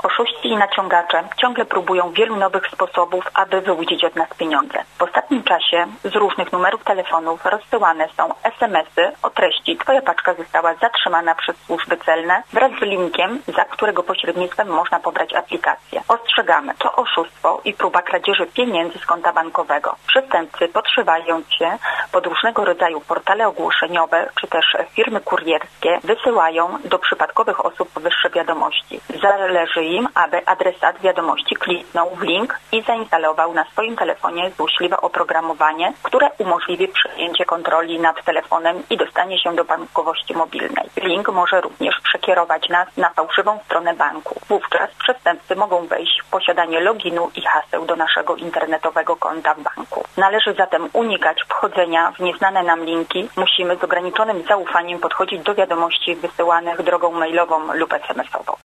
Oszuści i naciągacze ciągle próbują wielu nowych sposobów, aby wyłudzić od nas pieniądze. W ostatnim czasie z różnych numerów telefonów rozsyłane są SMS-y o treści Twoja paczka została zatrzymana przez służby celne wraz z linkiem, za którego pośrednictwem można pobrać aplikację. Ostrzegamy, to oszustwo i próba kradzieży pieniędzy z konta bankowego. Przestępcy, podszywając się pod różnego rodzaju portale ogłoszeniowe czy też firmy kurierskie, wysyłają do przypadkowych osób powyższe wiadomości. Zależy im, aby adresat wiadomości kliknął w link i zainstalował na swoim telefonie złośliwe oprogramowanie, które umożliwi przejęcie kontroli nad telefonem i dostanie się do bankowości mobilnej. Link może również przekierować nas na fałszywą stronę banku. Wówczas przestępcy mogą wejść w posiadanie loginu i haseł do naszego internetowego konta w banku. Należy zatem unikać wchodzenia w nieznane nam linki. Musimy z ograniczonym zaufaniem podchodzić do wiadomości wysyłanych drogą mailową lub SMS-ową.